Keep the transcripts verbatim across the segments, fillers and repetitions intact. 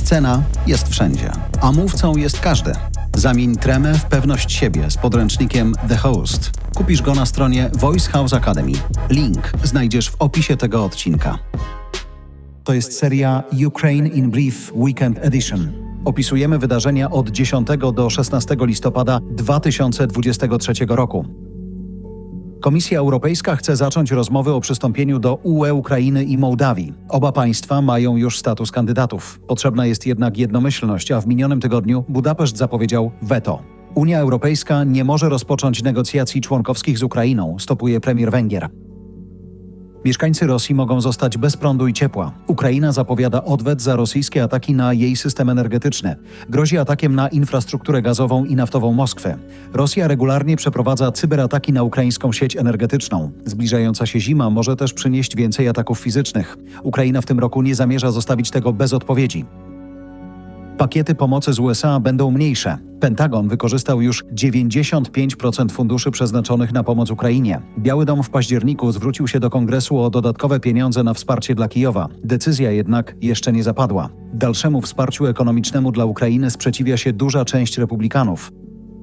Scena jest wszędzie, a mówcą jest każdy. Zamień tremę w pewność siebie z podręcznikiem The Host. Kupisz go na stronie Voice House Academy. Link znajdziesz w opisie tego odcinka. To jest seria Ukraine in Brief Weekend Edition. Opisujemy wydarzenia od dziesiątego do szesnastego listopada dwa tysiące dwudziestego trzeciego roku. Komisja Europejska chce zacząć rozmowy o przystąpieniu do U E Ukrainy i Mołdawii. Oba państwa mają już status kandydatów. Potrzebna jest jednak jednomyślność, a w minionym tygodniu Budapeszt zapowiedział weto. Unia Europejska nie może rozpocząć negocjacji członkowskich z Ukrainą, stopuje premier Węgier. Mieszkańcy Rosji mogą zostać bez prądu i ciepła. Ukraina zapowiada odwet za rosyjskie ataki na jej system energetyczny. Grozi atakiem na infrastrukturę gazową i naftową Moskwy. Rosja regularnie przeprowadza cyberataki na ukraińską sieć energetyczną. Zbliżająca się zima może też przynieść więcej ataków fizycznych. Ukraina w tym roku nie zamierza zostawić tego bez odpowiedzi. Pakiety pomocy z U S A będą mniejsze. Pentagon wykorzystał już dziewięćdziesiąt pięć procent funduszy przeznaczonych na pomoc Ukrainie. Biały Dom w październiku zwrócił się do Kongresu o dodatkowe pieniądze na wsparcie dla Kijowa. Decyzja jednak jeszcze nie zapadła. Dalszemu wsparciu ekonomicznemu dla Ukrainy sprzeciwia się duża część republikanów.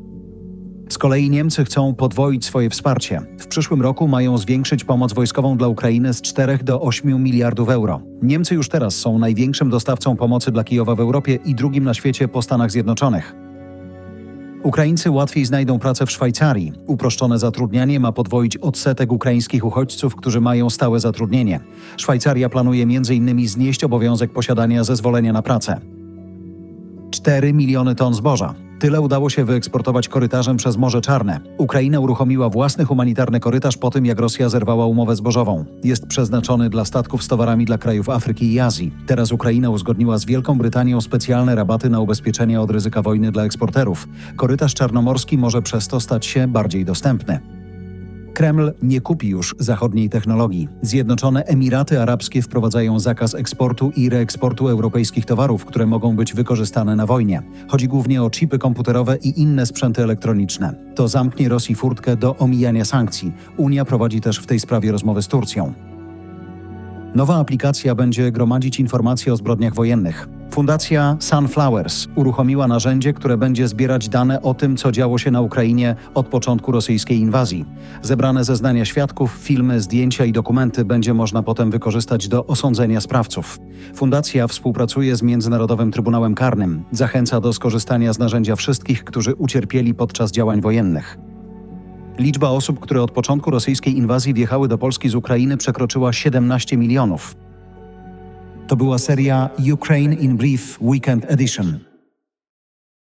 Z kolei Niemcy chcą podwoić swoje wsparcie. W przyszłym roku mają zwiększyć pomoc wojskową dla Ukrainy z czterech do ośmiu miliardów euro. Niemcy już teraz są największym dostawcą pomocy dla Kijowa w Europie i drugim na świecie po Stanach Zjednoczonych. Ukraińcy łatwiej znajdą pracę w Szwajcarii. Uproszczone zatrudnianie ma podwoić odsetek ukraińskich uchodźców, którzy mają stałe zatrudnienie. Szwajcaria planuje między innymi znieść obowiązek posiadania zezwolenia na pracę. cztery miliony ton zboża. Tyle udało się wyeksportować korytarzem przez Morze Czarne. Ukraina uruchomiła własny humanitarny korytarz po tym, jak Rosja zerwała umowę zbożową. Jest przeznaczony dla statków z towarami dla krajów Afryki i Azji. Teraz Ukraina uzgodniła z Wielką Brytanią specjalne rabaty na ubezpieczenia od ryzyka wojny dla eksporterów. Korytarz czarnomorski może przez to stać się bardziej dostępny. Kreml nie kupi już zachodniej technologii. Zjednoczone Emiraty Arabskie wprowadzają zakaz eksportu i reeksportu europejskich towarów, które mogą być wykorzystane na wojnie. Chodzi głównie o chipy komputerowe i inne sprzęty elektroniczne. To zamknie Rosji furtkę do omijania sankcji. Unia prowadzi też w tej sprawie rozmowy z Turcją. Nowa aplikacja będzie gromadzić informacje o zbrodniach wojennych. Fundacja Sunflowers uruchomiła narzędzie, które będzie zbierać dane o tym, co działo się na Ukrainie od początku rosyjskiej inwazji. Zebrane zeznania świadków, filmy, zdjęcia i dokumenty będzie można potem wykorzystać do osądzenia sprawców. Fundacja współpracuje z Międzynarodowym Trybunałem Karnym. Zachęca do skorzystania z narzędzia wszystkich, którzy ucierpieli podczas działań wojennych. Liczba osób, które od początku rosyjskiej inwazji wjechały do Polski z Ukrainy, przekroczyła siedemnaście milionów. To była seria Ukraine in Brief Weekend Edition.